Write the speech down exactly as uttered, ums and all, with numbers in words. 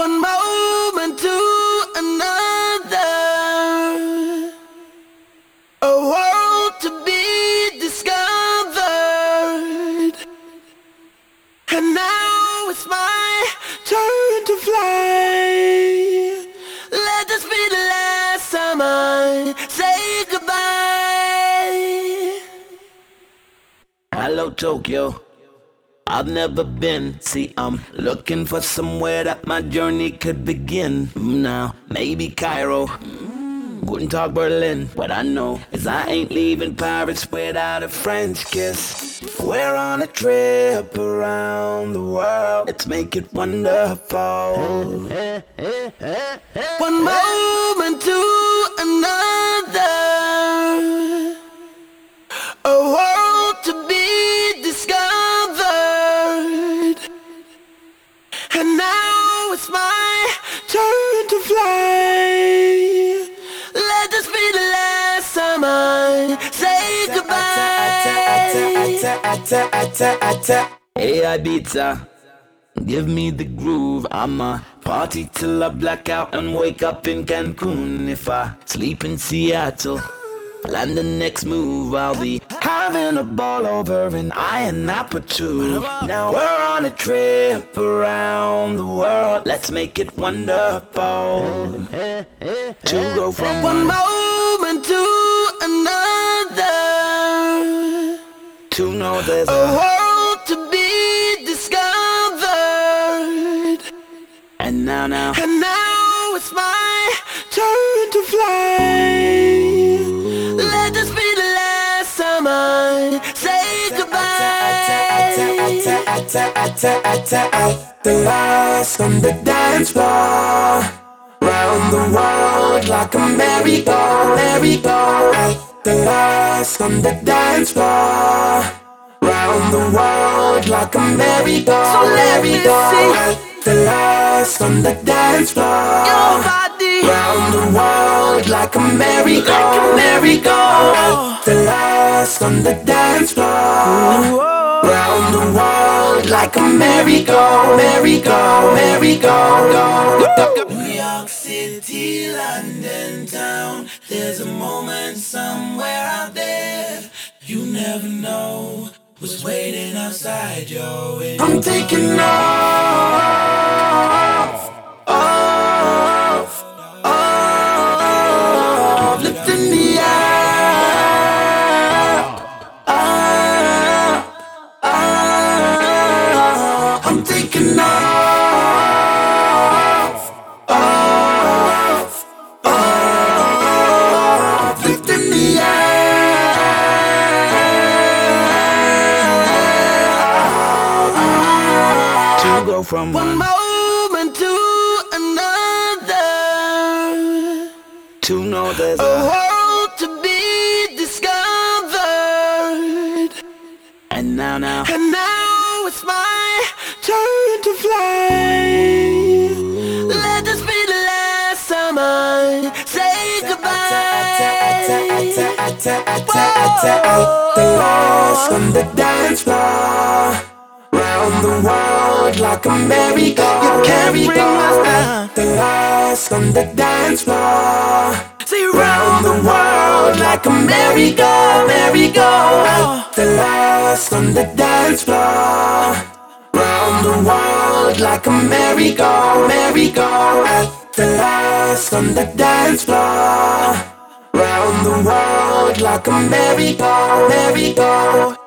One moment to another, a world to be discovered. And now it's my turn to fly. Let this be the last time I say goodbye. Hello, Tokyo. I've never been, see I'm looking for somewhere that my journey could begin. Now, maybe Cairo, Guten Tag Berlin. What I know is I ain't leaving Paris without a French kiss. We're on a trip around the world, let's make it wonderful. One moment to another, a world to be discovered. And now it's my turn to fly. Let this be the last time I say goodbye. Hey Ibiza, give me the groove. I'ma party till I black out and wake up in Cancun. If I sleep in Seattle, plan the next move, I'll be having a ball over in Ayanapolis. Now we're on a trip around the world, let's make it wonderful. To go from one moment to another, to know there's a world to be discovered. And now, now, and now it's my turn to fly. Let this be the last time I say goodbye. The last on the dance floor, round the world like a merry-go, merry-go. The last on the dance floor, round the world like a merry-go, so merry-go. The last on the dance floor, your body, round the world like a merry-go, like a merry-go. The last on the dance floor, round the world like a merry-go, merry-go, merry-go. New York City, London town, there's a moment somewhere out there you never know was waiting outside your window. I'm taking off, off, off, lifting the up, up, up. I'm taking off, off, off, lifting the go from one moment to another, to know there's a world to be discovered. And now, now, and now it's my turn to fly. Let this be the last time I say goodbye. The last on the dance floor, round the world like a merry-go, you can't bring us down. The last on the dance floor, say round the world like a merry-go, merry-go. The last on the dance floor, round the world like a merry-go, merry-go. The last on the dance floor, round the world like a merry-go, merry-go.